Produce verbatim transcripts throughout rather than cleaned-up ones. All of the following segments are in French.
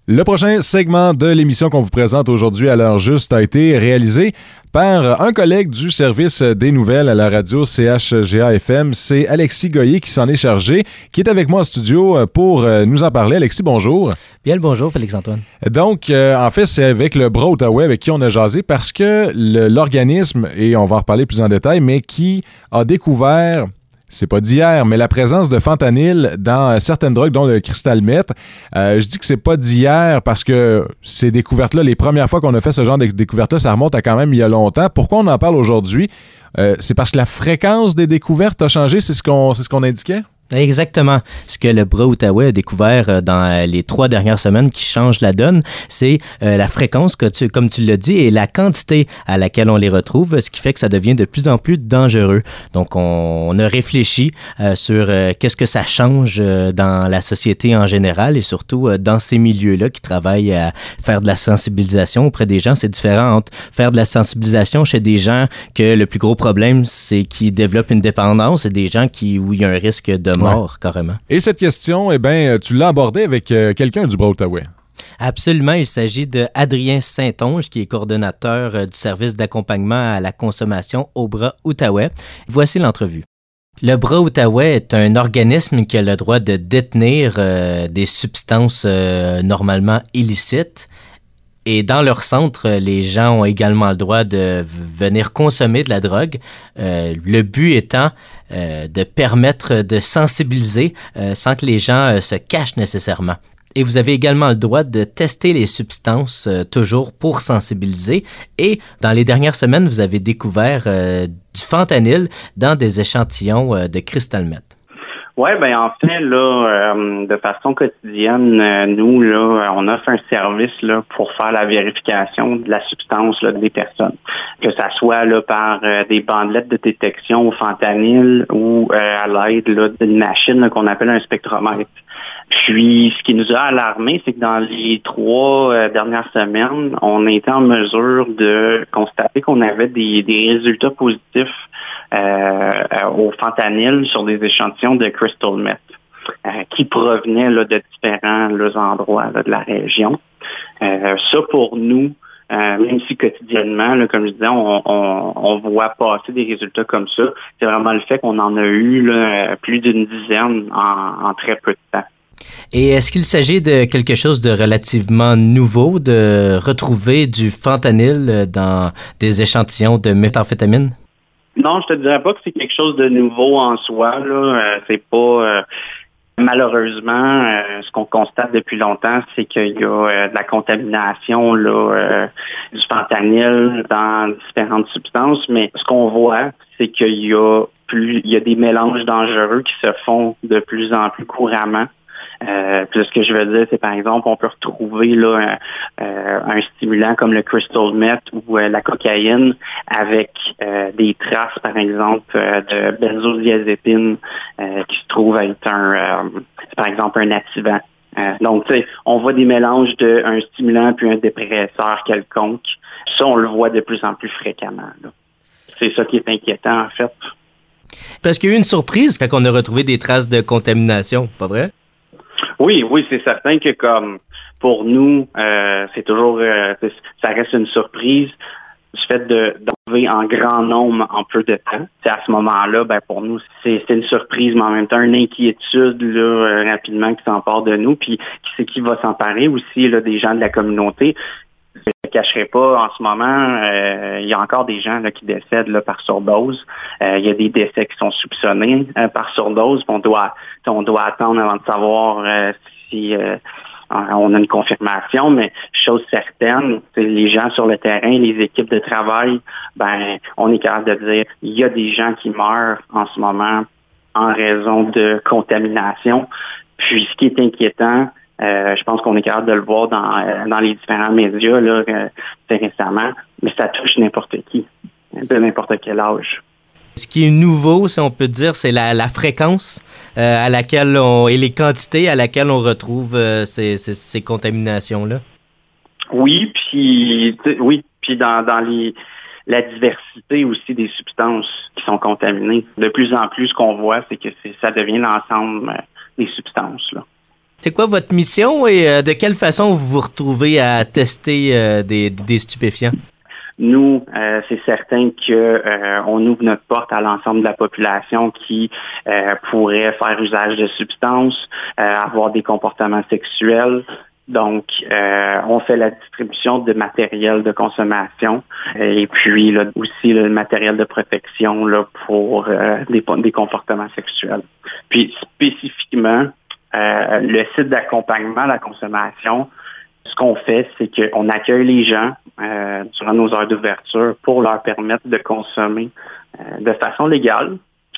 Le prochain segment de l'émission qu'on vous présente aujourd'hui à l'heure juste a été réalisé par un collègue du service des nouvelles à la radio C H G A F M. C'est Alexis Goyer qui s'en est chargé, qui est avec moi en studio pour nous en parler. Alexis, bonjour. Bien le bonjour, Félix-Antoine. Donc, euh, en fait, c'est avec le Bras Outaouais avec qui on a jasé parce que le, l'organisme, et on va en reparler plus en détail, mais qui a découvert... C'est pas d'hier, mais la présence de fentanyl dans certaines drogues, dont le cristal meth. Euh, je dis que c'est pas d'hier parce que ces découvertes-là, les premières fois qu'on a fait ce genre de découvertes-là, ça remonte à quand même il y a longtemps. Pourquoi on en parle aujourd'hui? Euh, c'est parce que la fréquence des découvertes a changé, c'est ce qu'on, c'est ce qu'on indiquait? Exactement. Ce que le Bras Outaouais a découvert dans les trois dernières semaines qui change la donne, c'est euh, la fréquence, que tu, comme tu l'as dit, et la quantité à laquelle on les retrouve, ce qui fait que ça devient de plus en plus dangereux. Donc, on, on a réfléchi euh, sur euh, qu'est-ce que ça change euh, dans la société en général et surtout euh, dans ces milieux-là qui travaillent à faire de la sensibilisation auprès des gens. C'est différent entre faire de la sensibilisation chez des gens que le plus gros problème, c'est qu'ils développent une dépendance et des gens qui, où il y a un risque de mort, ouais. Carrément. Et cette question, eh bien, tu l'as abordée avec euh, quelqu'un du Bras Outaouais. Absolument, il s'agit de Adrien Saint-Onge, qui est coordonnateur euh, du service d'accompagnement à la consommation au Bras Outaouais. Voici l'entrevue. Le Bras Outaouais est un organisme qui a le droit de détenir euh, des substances euh, normalement illicites. Et dans leur centre, les gens ont également le droit de venir consommer de la drogue. Euh, le but étant euh, de permettre de sensibiliser euh, sans que les gens euh, se cachent nécessairement. Et vous avez également le droit de tester les substances euh, toujours pour sensibiliser. Et dans les dernières semaines, vous avez découvert euh, du fentanyl dans des échantillons euh, de cristal meth. Oui, ben en fait, là, euh, de façon quotidienne, euh, nous, là, on offre un service là pour faire la vérification de la substance là, des personnes. Que ça soit là par euh, des bandelettes de détection au fentanyl ou euh, à l'aide là, d'une machine là, qu'on appelle un spectromètre. Puis, ce qui nous a alarmé, c'est que dans les trois euh, dernières semaines, on a été en mesure de constater qu'on avait des, des résultats positifs euh, au fentanyl sur des échantillons de crystal meth euh, qui provenaient là, de différents là, endroits là, de la région. Euh, ça, pour nous, Euh, même si quotidiennement, là, comme je disais, on, on, on voit passer des résultats comme ça, c'est vraiment le fait qu'on en a eu là, plus d'une dizaine en, en très peu de temps. Et est-ce qu'il s'agit de quelque chose de relativement nouveau, de retrouver du fentanyl dans des échantillons de méthamphétamine? Non, je te dirais pas que c'est quelque chose de nouveau en soi. Là. Euh, c'est pas... Euh, Malheureusement, euh, ce qu'on constate depuis longtemps, c'est qu'il y a euh, de la contamination là, euh, du fentanyl dans différentes substances, mais ce qu'on voit, c'est qu'il y a plus, il y a des mélanges dangereux qui se font de plus en plus couramment. Euh, puis ce que je veux dire, c'est par exemple, on peut retrouver là un, euh, un stimulant comme le crystal meth ou euh, la cocaïne avec euh, des traces, par exemple, euh, de benzodiazépine euh, qui se trouve être un, euh, par exemple, un activant. Euh, donc, tu sais, on voit des mélanges d'un stimulant puis un dépresseur quelconque. Ça, on le voit de plus en plus fréquemment. Là. C'est ça qui est inquiétant, en fait. Parce qu'il y a eu une surprise quand on a retrouvé des traces de contamination, pas vrai? Oui, oui, c'est certain que comme pour nous, euh, c'est toujours, euh, ça reste une surprise du fait de d'enlever en grand nombre en peu de temps. C'est à ce moment-là, ben pour nous, c'est, c'est une surprise, mais en même temps une inquiétude là, euh, rapidement qui s'empare de nous. Puis qui c'est qui va s'emparer aussi là, des gens de la communauté. Je ne cacherai pas, en ce moment, euh, il y a encore des gens là, qui décèdent là, par surdose. Euh, il y a des décès qui sont soupçonnés euh, par surdose. On doit, on doit attendre avant de savoir euh, si euh, on a une confirmation. Mais chose certaine, c'est les gens sur le terrain, les équipes de travail, ben, on est capable de dire il y a des gens qui meurent en ce moment en raison de contamination. Puis, ce qui est inquiétant, Euh, je pense qu'on est capable de le voir dans, euh, dans les différents médias là, euh, récemment, mais ça touche n'importe qui, de n'importe quel âge. Ce qui est nouveau, si on peut dire, c'est la, la fréquence euh, à laquelle on et les quantités à laquelle on retrouve euh, ces, ces, ces contaminations-là. Oui, puis oui, puis dans, dans les la diversité aussi des substances qui sont contaminées. De plus en plus, ce qu'on voit, c'est que c'est, ça devient l'ensemble des substances là. C'est quoi votre mission et euh, de quelle façon vous vous retrouvez à tester euh, des, des stupéfiants? Nous, euh, c'est certain que euh, on ouvre notre porte à l'ensemble de la population qui euh, pourrait faire usage de substances, euh, avoir des comportements sexuels. Donc, euh, on fait la distribution de matériel de consommation et puis là, aussi le matériel de protection là, pour euh, des, des comportements sexuels. Puis spécifiquement, euh, le site d'accompagnement à la consommation, ce qu'on fait, c'est qu'on accueille les gens euh, durant nos heures d'ouverture pour leur permettre de consommer euh, de façon légale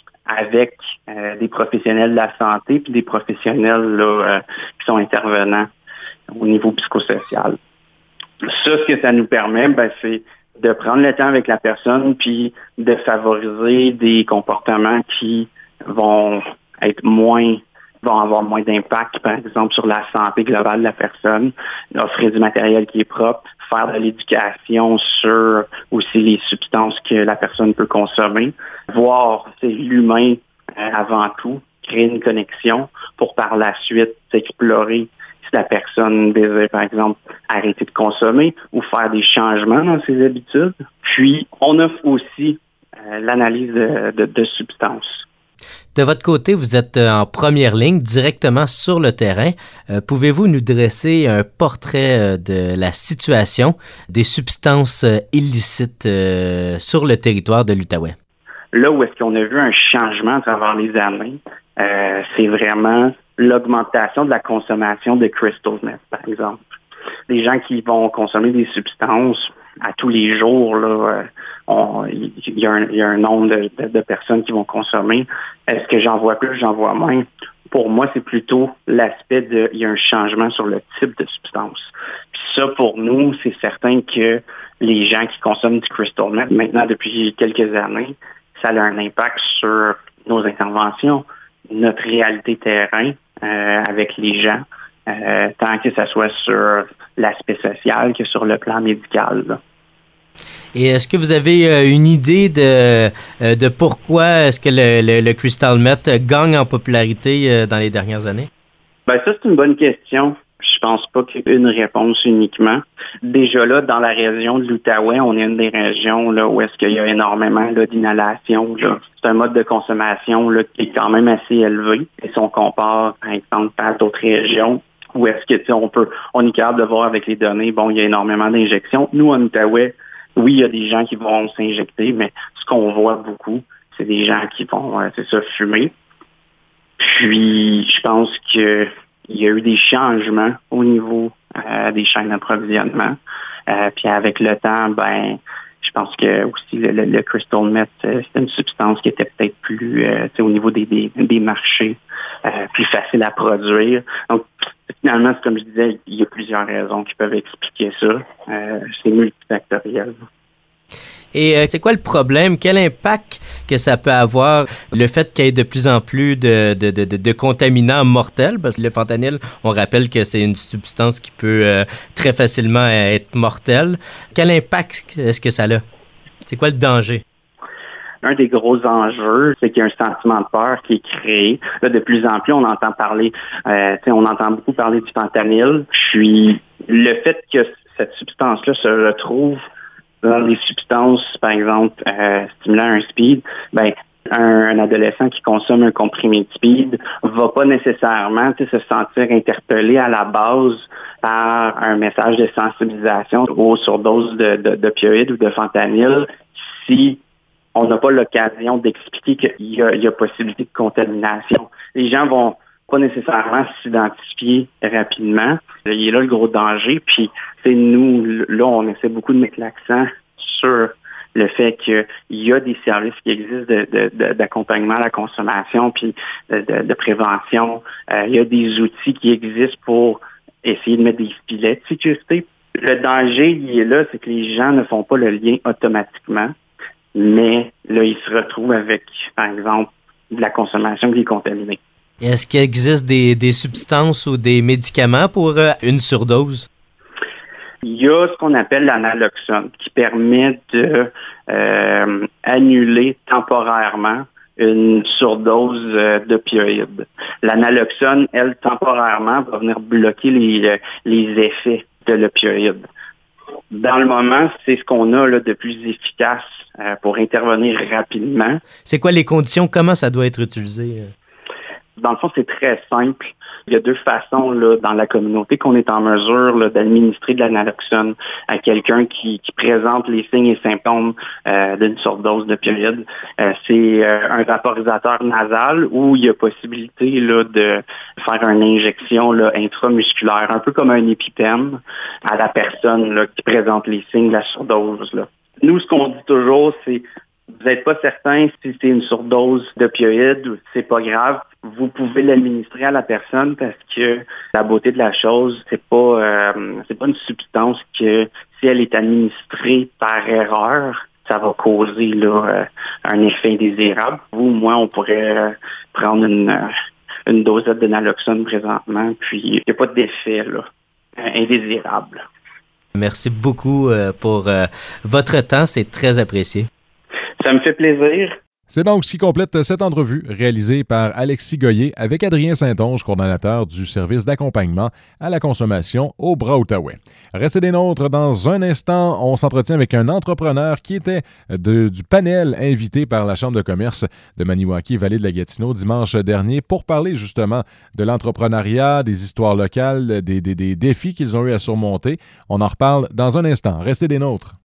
avec euh, des professionnels de la santé puis des professionnels là, euh, qui sont intervenants au niveau psychosocial. Ça, ce que ça nous permet, ben, c'est de prendre le temps avec la personne puis de favoriser des comportements qui vont être moins vont avoir moins d'impact, par exemple, sur la santé globale de la personne, offrir du matériel qui est propre, faire de l'éducation sur aussi les substances que la personne peut consommer, voir c'est l'humain euh, avant tout, créer une connexion pour par la suite explorer si la personne désire, par exemple, arrêter de consommer ou faire des changements dans ses habitudes. Puis, on offre aussi euh, l'analyse de, de, de substances. De votre côté, vous êtes en première ligne, directement sur le terrain. Euh, pouvez-vous nous dresser un portrait de la situation des substances illicites euh, sur le territoire de l'Outaouais? Là où est-ce qu'on a vu un changement à travers les années, euh, c'est vraiment l'augmentation de la consommation de crystal meth, par exemple. Des gens qui vont consommer des substances à tous les jours, là, il y, y, y a un nombre de, de, de personnes qui vont consommer. Est-ce que j'en vois plus, j'en vois moins? Pour moi, c'est plutôt l'aspect de, il y a un changement sur le type de substance. Puis ça, pour nous, c'est certain que les gens qui consomment du crystal meth, maintenant, depuis quelques années, ça a un impact sur nos interventions, notre réalité terrain euh, avec les gens, euh, tant que ce soit sur l'aspect social que sur le plan médical, là. Et est-ce que vous avez euh, une idée de, euh, de pourquoi est-ce que le, le, le crystal meth gagne en popularité euh, dans les dernières années? Ben ça, c'est une bonne question. Je pense pas qu'il y ait une réponse uniquement. Déjà là, dans la région de l'Outaouais, on est une des régions là, où est-ce qu'il y a énormément là, d'inhalation. Là. C'est un mode de consommation là, qui est quand même assez élevé. Et si on compare, par exemple, à d'autres régions, où est-ce que tu sais, on peut, on est capable de voir avec les données, bon, il y a énormément d'injections. Nous, en Outaouais, oui, il y a des gens qui vont s'injecter, mais ce qu'on voit beaucoup, c'est des gens qui vont, euh, c'est ça, fumer. Puis, je pense que il y a eu des changements au niveau euh, des chaînes d'approvisionnement. Euh, puis avec le temps, ben, je pense que aussi le, le, le crystal meth, euh, c'était une substance qui était peut-être plus, euh, au niveau des, des, des marchés, euh, plus facile à produire. Donc, finalement, c'est comme je disais, il y a plusieurs raisons qui peuvent expliquer ça. Euh, c'est multifactoriel. Et euh, c'est quoi le problème? Quel impact que ça peut avoir, le fait qu'il y ait de plus en plus de, de, de, de contaminants mortels? Parce que le fentanyl, on rappelle que c'est une substance qui peut euh, très facilement être mortelle. Quel impact est-ce que ça a? C'est quoi le danger? Un des gros enjeux, c'est qu'il y a un sentiment de peur qui est créé. Là, de plus en plus, on entend parler, euh, on entend beaucoup parler du fentanyl. Puis, le fait que cette substance-là se retrouve dans des substances, par exemple, euh, stimulant un speed, ben, un, un adolescent qui consomme un comprimé de speed va pas nécessairement se sentir interpellé à la base par un message de sensibilisation aux surdoses de, de, d'opioïdes ou de fentanyl si on n'a pas l'occasion d'expliquer qu'il y a, il y a possibilité de contamination. Les gens vont pas nécessairement s'identifier rapidement. Il est là le gros danger. Puis, c'est nous, là, on essaie beaucoup de mettre l'accent sur le fait qu'il y a des services qui existent de, de, de, d'accompagnement à la consommation, puis de, de, de prévention. Euh, il y a des outils qui existent pour essayer de mettre des filets de sécurité. Le danger, il est là, c'est que les gens ne font pas le lien automatiquement, mais là, ils se retrouvent avec, par exemple, de la consommation qui est contaminée. Est-ce qu'il existe des, des substances ou des médicaments pour euh, une surdose? Il y a ce qu'on appelle l'analoxone qui permet de euh, annuler temporairement une surdose euh, d'opioïdes. L'analoxone, elle, temporairement, va venir bloquer les, les effets de l'opioïde. Dans le moment, c'est ce qu'on a là, de plus efficace euh, pour intervenir rapidement. C'est quoi les conditions? Comment ça doit être utilisé? Dans le fond, c'est très simple. Il y a deux façons là, dans la communauté qu'on est en mesure là, d'administrer de l'analoxone à quelqu'un qui, qui présente les signes et symptômes euh, d'une surdose d'opioïdes. Euh, c'est euh, un vaporisateur nasal où il y a possibilité là, de faire une injection là, intramusculaire, un peu comme un épipène à la personne là, qui présente les signes de la surdose. Là. Nous, ce qu'on dit toujours, c'est vous n'êtes pas certain si c'est une surdose d'opioïdes ou si c'est pas grave. Vous pouvez l'administrer à la personne parce que la beauté de la chose, c'est pas euh, c'est pas une substance que si elle est administrée par erreur, ça va causer là, euh, un effet indésirable. Vous, moi, on pourrait euh, prendre une, euh, une dosette de naloxone présentement, puis il n'y a pas d'effet là, indésirable. Merci beaucoup euh, pour euh, votre temps, c'est très apprécié. Ça me fait plaisir. C'est donc ce qui complète cette entrevue réalisée par Alexis Goyer avec Adrien Saint-Onge, coordonnateur du service d'accompagnement à la consommation au Bras-Outaouais. Restez des nôtres dans un instant. On s'entretient avec un entrepreneur qui était de, du panel invité par la Chambre de commerce de Maniwaki-Vallée de la Gatineau dimanche dernier pour parler justement de l'entrepreneuriat, des histoires locales, des, des, des défis qu'ils ont eu à surmonter. On en reparle dans un instant. Restez des nôtres.